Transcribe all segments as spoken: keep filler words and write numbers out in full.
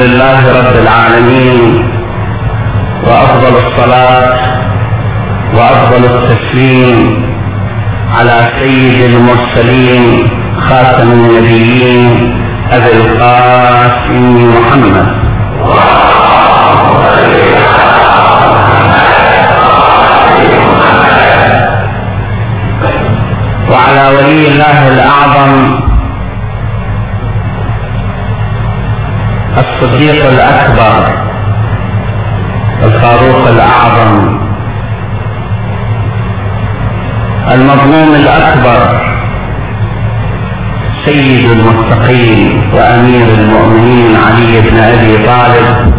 لله رب العالمين، وأفضل الصلاة وأفضل التسليم على سيد المرسلين خاتم النبيين أبي القاسم محمد وعلى ولي الله الأعظم الصديق الأكبر الفاروق الأعظم المظلوم الأكبر سيد المتقين وأمير المؤمنين علي بن أبي طالب،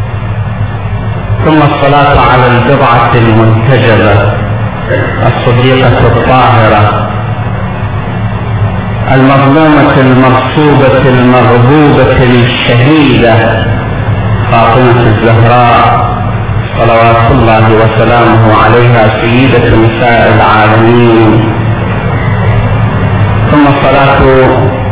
ثم الصلاة على البضعة المنتجبة الصديقة الطاهرة المظلومة المغصوبة المغضوبة الشهيدة فاطمة الزهراء صلوات الله وسلامه عليها سيدة نساء العالمين، ثم الصلاة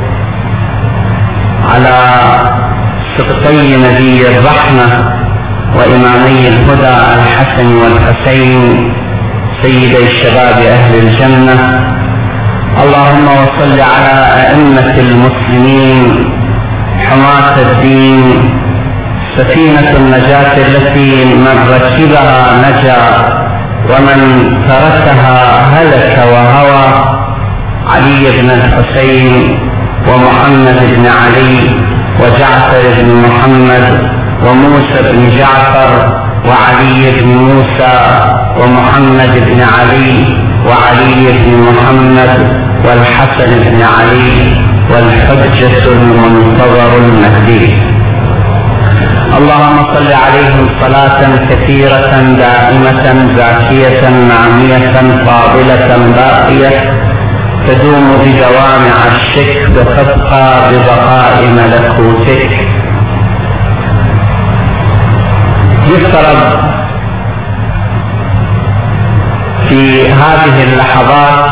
على سبطي نبي الرحمة وإمامي الهدى الحسن والحسين سيدي الشباب أهل الجنة. اللهم وصل على أئمة المسلمين حماة الدين سفينة النجاة التي من ركبها نجا ومن تركها هلك وهوى، علي بن الحسين ومحمد بن علي وجعفر بن محمد وموسى بن جعفر وعلي بن موسى ومحمد بن علي وعلي بن محمد والحسن بن علي والحجة المنتظر المهدي. اللهم صل عليهم صلاة كثيرة دائمة زاكية نعمية فاضلة باقية تدوم بدوام عرشك وتبقى ببقاء ملكوتك. يفترض في هذه اللحظات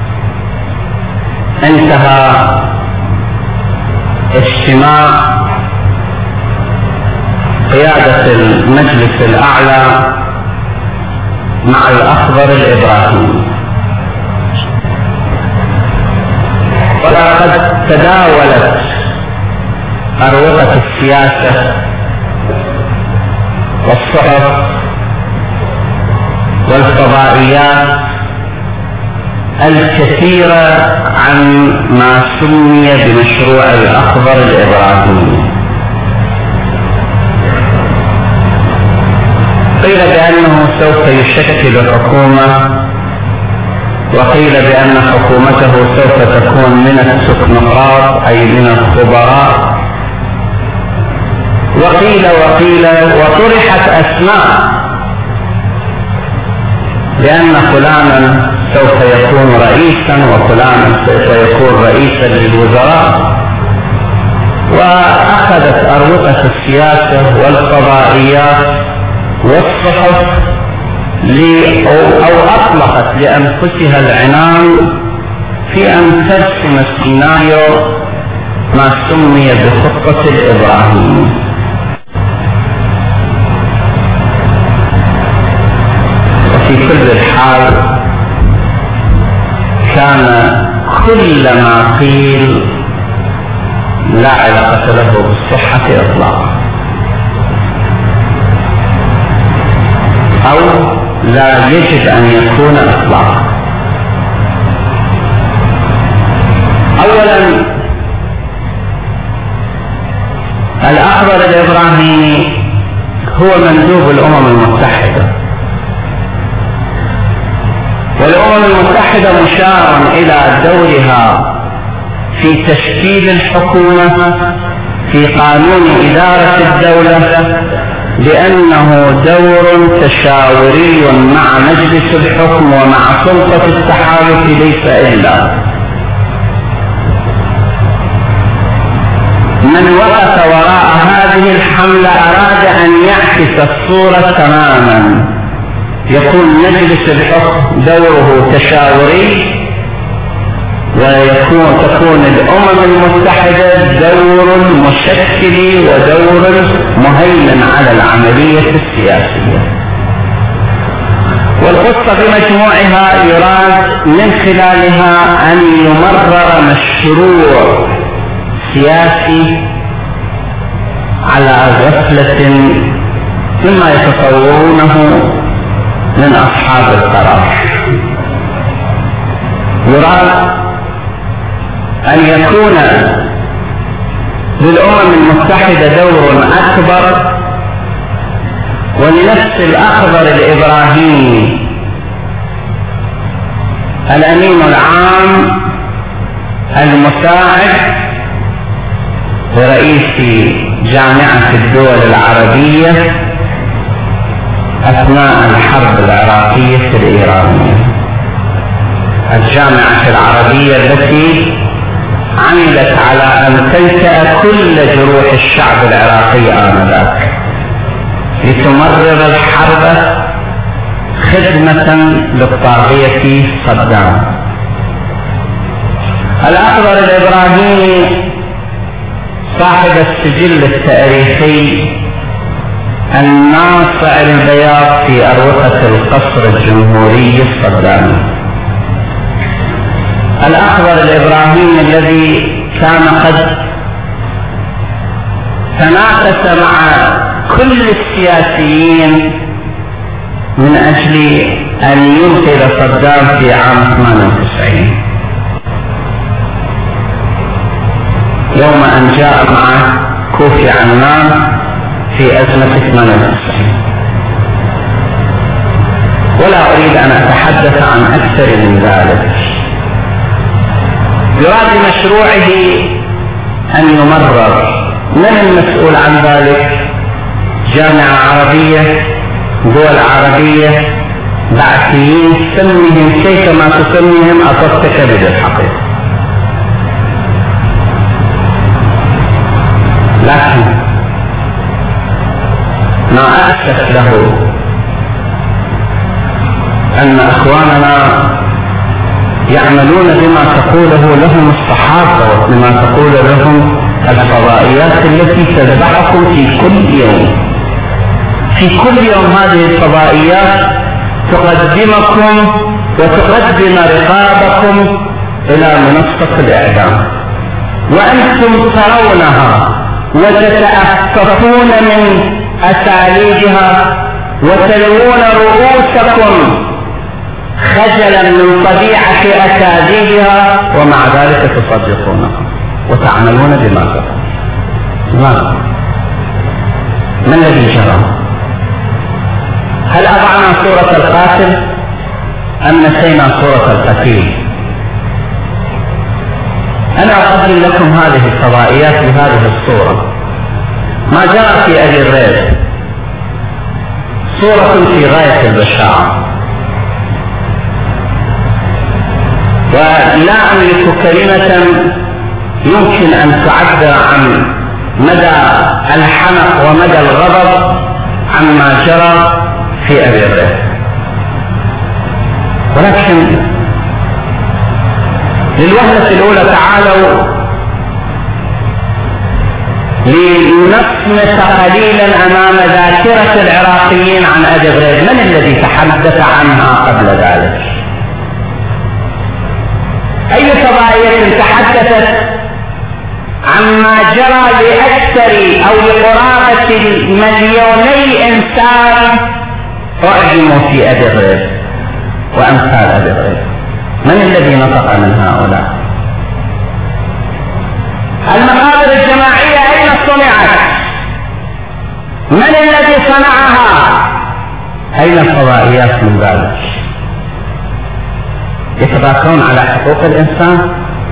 انتهى اجتماع قيادة المجلس الأعلى مع الأخضر الإبراهيمي، ولقد تداولت أروقة السياسة والصحف والفضائيات الكثيرة عن ما سمي بمشروع الأخضر الإبراهيمي. قيل بأنه سوف يشكل حكومة، وقيل بأن حكومته سوف تكون من التكنوقراط أي من الخبراء، وقيل وقيل وطرحت أسماء لأن فلانا سوف يكون رئيسا وفلانا سوف يكون رئيسا للوزراء، وأخذت أروقة السياسة والقضائيات والصحف أو أطلقت لأنفسها العنان في أن ترسم السيناريو ما سمي بخطة الإبراهيمي. وفي كل الحال كان كل ما قيل لا علاقة له بالصحة إطلاقا، أو لا يجب أن يكون إطلاقا. أولا الأخضر الإبراهيمي هو مندوب الأمم المتحدة، والأمم المتحدة مشار إلى دورها في تشكيل الحكومة في قانون إدارة الدولة لأنه دور تشاوري مع مجلس الحكم ومع سلطة التحالف، ليس إلا من وقف وراء هذه الحملة أراد أن يعكس الصورة تماما. يكون مجلس الحكم دوره تشاوري ويكون تكون الأمم المتحدة دور مشكل ودور مهيمن على العملية السياسية. والقصة بمجموعها يراد من خلالها أن يمرر مشروع سياسي على غفلة مما يتصورونه من أصحاب القرار. يراد أن يكون للأمم المتحدة دور أكبر، ولنفس الأخضر الإبراهيمي الأمين العام المساعد لرئيس جامعة الدول العربية أثناء الحرب العراقية الإيرانية، الجامعة العربية التي عملت على أن تلتأ كل جروح الشعب العراقي آنذاك لتمرر الحرب خدمة للطاغية صدام. الأخضر الإبراهيمي صاحب السجل التاريخي الناصع البياض في أروقة القصر الجمهوري الصدامي. الأخضر الإبراهيمي الذي كان قد تنافس مع كل السياسيين من أجل أن ينقذ صدام في عام ثمانية وتسعين، يوم أن جاء مع كوفي عنان في أزمة ثمانية وتسعين. ولا أريد أن أتحدث عن أكثر من ذلك. يراد بمشروعه أن يمرر. من المسؤول عن ذلك؟ جامعة عربية، دول عربية، بعثيين، سميهم كيفما تسميهم، أصبت كبد الحقيقة. لكن ما أسف له أن أخواننا يعملون بما تقوله لهم الصحافة وبما تقول لهم الفضائيات التي تذبحكم في كل يوم. في كل يوم هذه الفضائيات تقدمكم وتقدم رقابكم إلى منصة الإعدام، وأنتم ترونها وتتأسفون من أساليبها وتلوون رؤوسكم خجلا من طبيعة أكاذيبها، ومع ذلك تصدقونها وتعملون بما تقول. لماذا؟ ما الذي جرى؟ هل أضعنا صورة القاتل أم نسينا صورة القتيل؟ أنا أقدم لكم هذه الفضائيات بهذه الصورة. ما جرى في أبي الريب صورة في غاية البشاعة، ولا أملك كلمة يمكن أن تعبر عن مدى الحنق ومدى الغضب عما جرى في أبي الريب. ولكن للوهلة الأولى تعالوا لنصمت قليلا أمام ذاكرة العراقيين عن أبي الريب. من الذي تحدث عنها قبل ذلك؟ أي فضائية تحدثت عما جرى لأكثر أو لقرابة مليوني إنسان أعجموا في أبي الريب وأمثال أبي الريب؟ من الذي نطق من هؤلاء؟ المقابر الجماعية أين صنعت؟ من الذي صنعها؟ أين الفضائيات من ذلك؟ يتباكون على حقوق الإنسان؟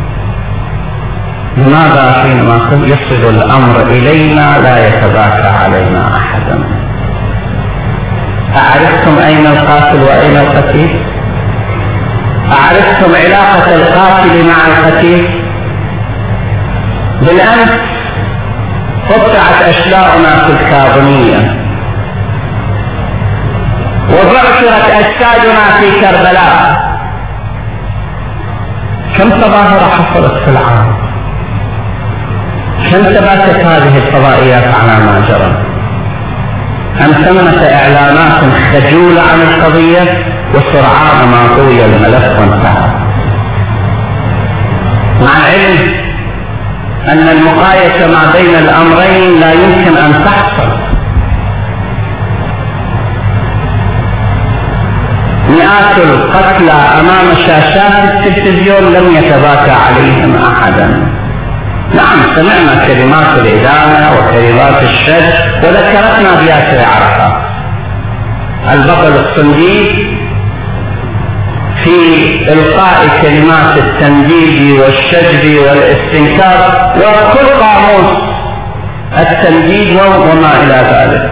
لماذا حينما يصل الأمر إلينا لا يتباكى علينا أحدا؟ أعرفتم أين القاتل وأين القتيل؟ أعرفتم علاقة القاتل مع القتيل؟ بالأمس قطعت أشلاؤنا في الكاظمية، وبعثرت أجسادنا في كربلاء. كم تظاهرة حصلت في العالم؟ كم تباكت هذه الفضائيات على ما جرى؟ أم ثمة إعلانات خجولة عن القضية وسرعان ما طوي الملف وانتهى؟ مع العلم أن المقايسة ما بين الأمرين لا يمكن أن تحصل. مئات القتلى أمام شاشات التلفزيون لم يتباكى عليهم أحدا. نعم سمعنا كلمات الإدانة وكلمات الشد وذكرتنا بياسر عرفات البطل الصنديد في إلقاء كلمات التنديد والشجب والاستنكار وكل قاموس التنديد وما إلى ذلك،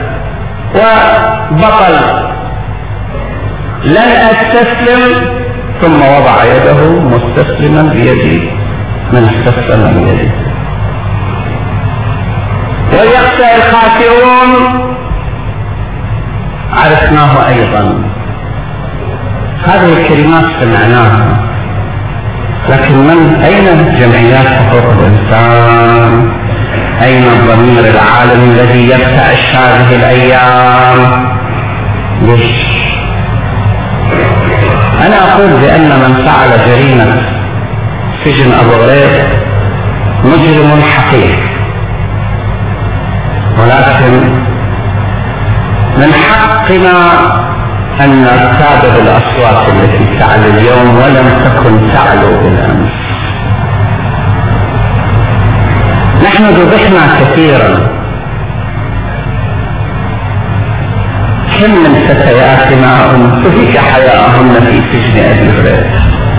وبطل لن أستسلم ثم وضع يده مستسلما بيدي من استسلم بيدي. ويخشى الخاسرون عرفناه أيضا. هذه الكلمات سمعناها، لكن من أين جمعيات حقوق الإنسان؟ أين الضمير العالمي الذي يرتعش هذه الأيام؟ ليش؟ أنا أقول بأن من فعل جريمة سجن أبو غريب مجرم حقيقي، ولكن من حقنا أن نرتاد بالأصوات التي تعلو اليوم ولم تكن تعلو بالأمس. نحن ذبحنا كثيرا، كم من فتياتنا انتهك حياءهن في سجن أبي غريب،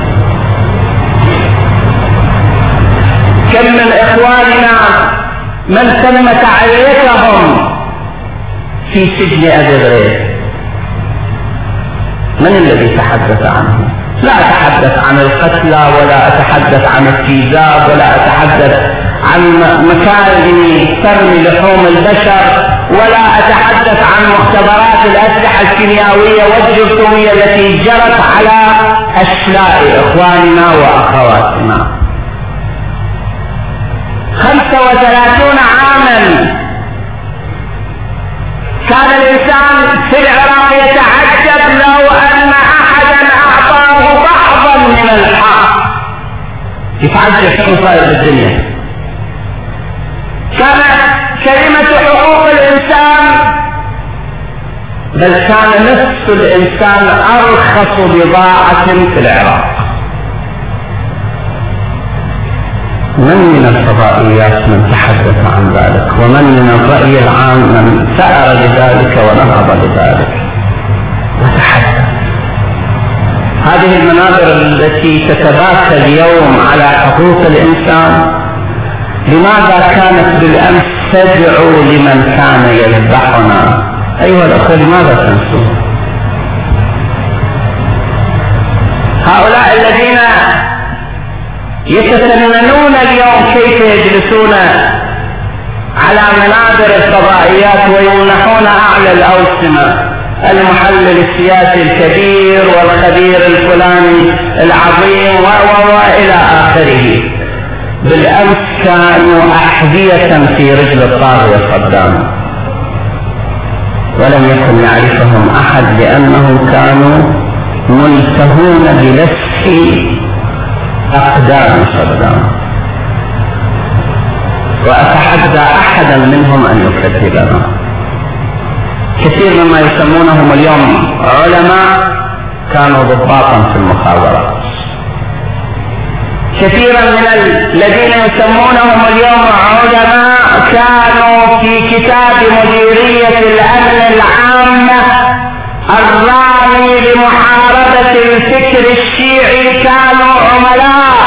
كم من إخواننا من تم تعريتهم في سجن أبي غريب. من الذي تحدث عنه؟ لا أتحدث عن القتلى ولا أتحدث عن التيزاب ولا أتحدث عن مكائن ترمي لحوم البشر ولا أتحدث عن مختبرات الأسلحة الكيميائية والجرثومية التي جرت على أشلاء إخواننا وأخواتنا. خمسة وثلاثون عاما كان الإنسان في العراق يتعجب لو أن أحدا أعطاه بعضا من الحق، يتعجب شو صاير بالدنيا. كانت كلمة حقوق الإنسان بل كان نفس الإنسان أرخص بضاعة في العراق. من من الفضائيات من تحدث عن ذلك، ومن من الرأي العام من سأر لذلك ونهض لذلك وتحدث. هذه المناظر التي تتباكى اليوم على حقوق الإنسان لماذا كانت بالأمس تدعو لمن كان يذبحنا؟ أيها الأخوة لماذا تنسون؟ هؤلاء الذين يتفننون اليوم كيف يجلسون على منابر الفضائيات ويمنحون أعلى الأوسمة، المحلل السياسي الكبير والخبير الفلاني العظيم وإلى آخره. بالأمس كانوا أحذية في رجل الطاغية صدام، ولم يكن يعرفهم أحد لأنهم كانوا ملتهون بلسح أقدام صدام. وأتحدى أحدا منهم أن يكذبنا. كثير مما يسمونهم اليوم علماء كانوا ضباطا في المخابرات. كثيرا من الذين يسمونهم اليوم علماء كانوا في كتاب مديرية الأمن العامة الرامي لمحاربة الفكر الشيعي، كانوا عملاء.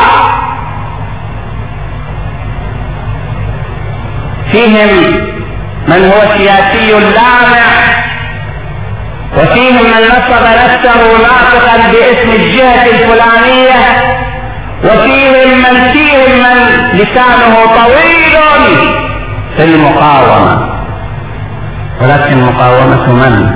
فيهم من هو سياسي لامع، وفيهم من نصب نفسه ناطقا باسم الجهة الفلانية، وفيهم من فيهم من لسانه طويل في المقاومة. ولكن مقاومة من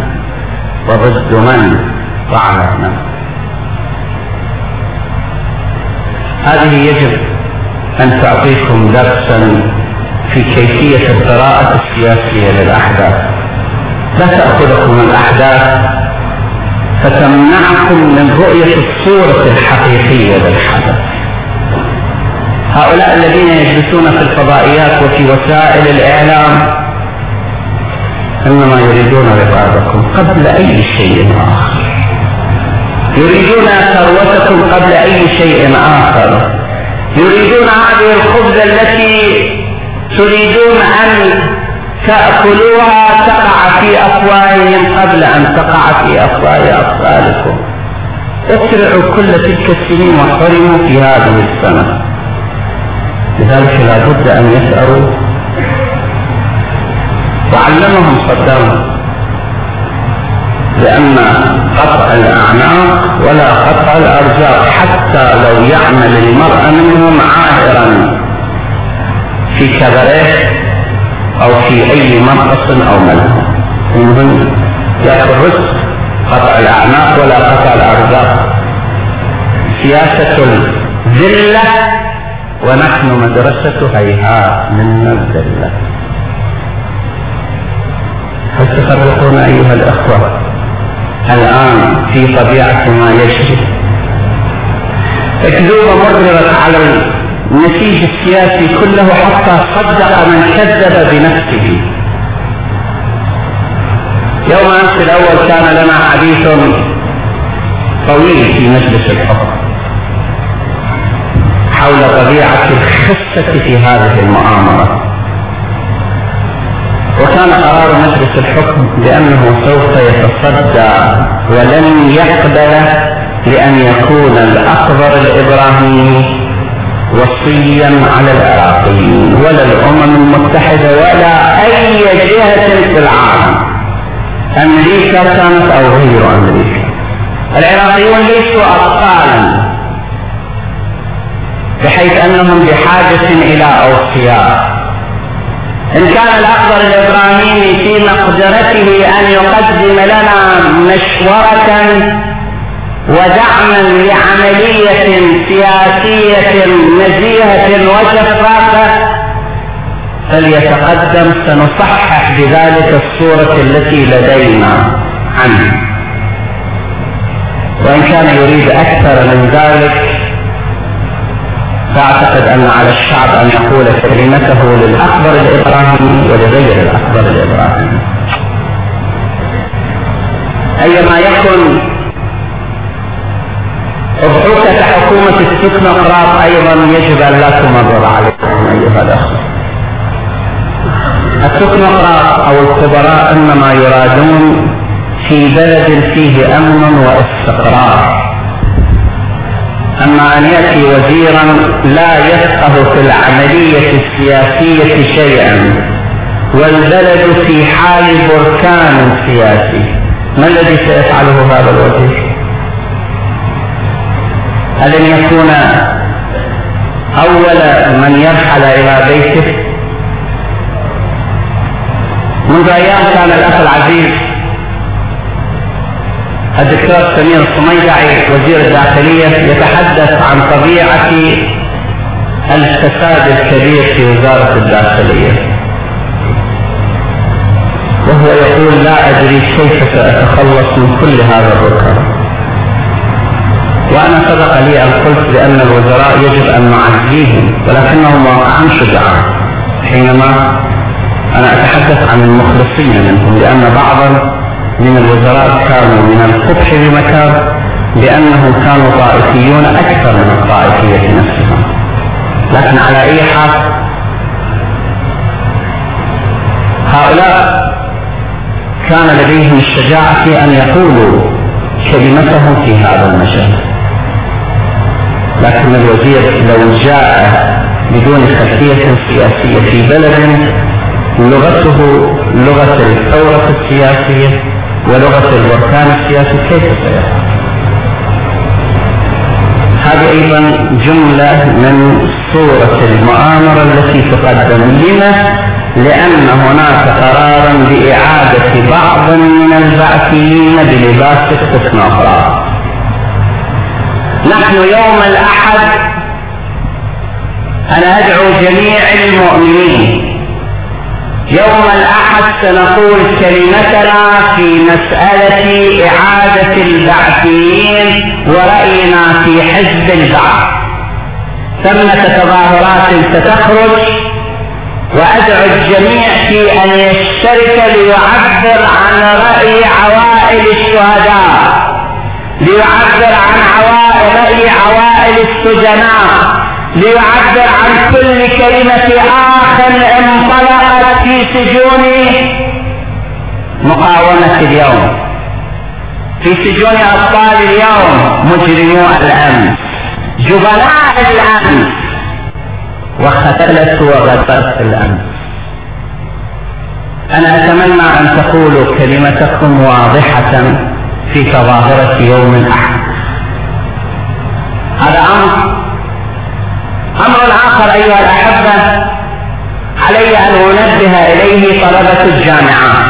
وضد من وعلى من؟ هذه يجب أن تعطيكم درسا في كيفية القراءة السياسية للأحداث. لا تأخذكم الأحداث فتمنعكم من رؤية الصورة الحقيقية للحدث. هؤلاء الذين يجلسون في الفضائيات وفي وسائل الإعلام إنما يريدون رضاكم قبل أي شيء آخر، يريدون ثروتكم قبل أي شيء آخر، يريدون هذه الخبز التي تريدون أن تأكلوها تقع في أفواههم قبل أن تقع في أفواه أطفالكم. اسرعوا كل تلك السنين وحرموا في هذه السنة. لذلك لا بد أن يسأروا. وعلمهم صدام بأن قطع الأعناق ولا قطع الأرزاق، حتى لو يعمل المرء منهم عائرا في كبره أو في أي منقص أو ملهى، المهم يأخذ رزق. قطع الأعناق ولا قطع الأرزاق، سياسة الذلة، ونحن مدرسة هيهات من الذلة. هل تفرقون أيها الأخوة الآن في طبيعة ما يجري؟ أكذوبة مررت على النسيج السياسي كله حتى صدق من كذب بنفسه. يوم أمس الأول كان لنا حديث طويل في مجلس الحكم حول طبيعة الخسة في هذه المؤامرة، وكان قرار مجلس الحكم بأنه سوف يتصدى ولن يقبل لأن يكون الأخضر الإبراهيمي وصيا على العراقيين ولا الأمم المتحدة ولا أي جهة في العالم، أمريكا كانت أو غير أمريكا. العراقيون ليسوا أطفالا بحيث أنهم بحاجة إلى أوصياء. إن كان الأخضر الإبراهيمي في مقدرته أن يقدم لنا مشورة ودعما لعملية سياسية نزيهة وشفافة فليتقدم، سنصحح بذلك الصورة التي لدينا عنه. وإن كان يريد أكثر من ذلك فأعتقد أن على الشعب أن يقول كلمته للأخضر الإبراهيمي ولغير الأخضر الإبراهيمي. أيما يكن أبحوثة حكومة التكنوقراط أيضا يجب أن لا تمرر عليكم أيها الأخوة. التكنوقراط أو الخبراء إنما يرادون في بلد فيه أمن واستقرار. أما أن يأتي وزيرا لا يفقه في العملية السياسية شيئا والبلد في حال بركان سياسي، ما الذي سيفعله هذا الوزير؟ ألن يكون أول من يرحل إلى بيته؟ منذ أيام كان الأخ العزيز الدكتور سمير الصميدعي وزير الداخلية يتحدث عن طبيعة الفساد الكبير في وزارة الداخلية، وهو يقول لا أدري كيف سأتخلص من كل هذا الركاب. وأنا سبق لي أن قلت بأن الوزراء يجب أن نعزيهم، ولكنهم واقعا شجعان حينما أنا أتحدث عن المخلصين منهم، لأن بعضا من الوزراء كانوا من القبح بمكان لأنهم كانوا طائفيون أكثر من الطائفية نفسها. لكن على أي حال هؤلاء كان لديهم الشجاعة في أن يقولوا كلمتهم في هذا المجال، لكن الوزير لو جاء بدون خلفية سياسية في بلد لغته لغة الثورة السياسية ولغة البركان السياسي كيف سيفعل؟ هذه أيضا جملة من صورة المؤامرة التي تقدم لنا، لأن هناك قرارا بإعادة بعض من البعثيين بلباس التكنوقراط. نحن يوم الأحد أنا أدعو جميع المؤمنين يوم الأحد سنقول كلمتنا في مسألة إعادة البعثيين ورأينا في حزب البعث. ثمة تظاهرات ستخرج، وأدعو الجميع في أن يشترك ليعبر عن رأي عوائل الشهداء، ليعبر عن عوائل رأي عوائل السجناء، ليعبر عن كل كلمة آخ انطلقت في سجون مقاومة اليوم، في سجون أبطال اليوم، مجرمو الأمس، جبناء الأمس، وختلت وغدرت الأمس. أنا أتمنى أن تقولوا كلمتكم واضحة في تظاهرة يوم الأحد. هذا أمر. أمر آخر أيها الأحبة علي أن أنبه إليه طلبة الجامعات.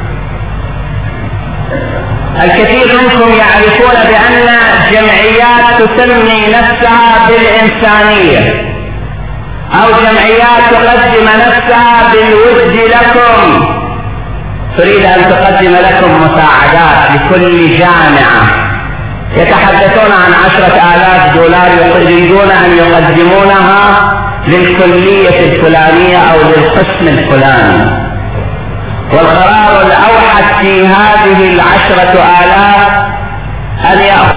الكثير منكم يعرفون بأن جمعيات تسمي نفسها بالإنسانية أو جمعيات تقدم نفسها بالود لكم، تريد أن تقدم لكم مساعدات لكل جامعة، يتحدثون عن عشرة آلاف دولار يريدون أن يقدمونها للكلية الفلانية أو للقسم الفلاني، والقرار الأوحد في هذه العشرة آلاف أن يأخذ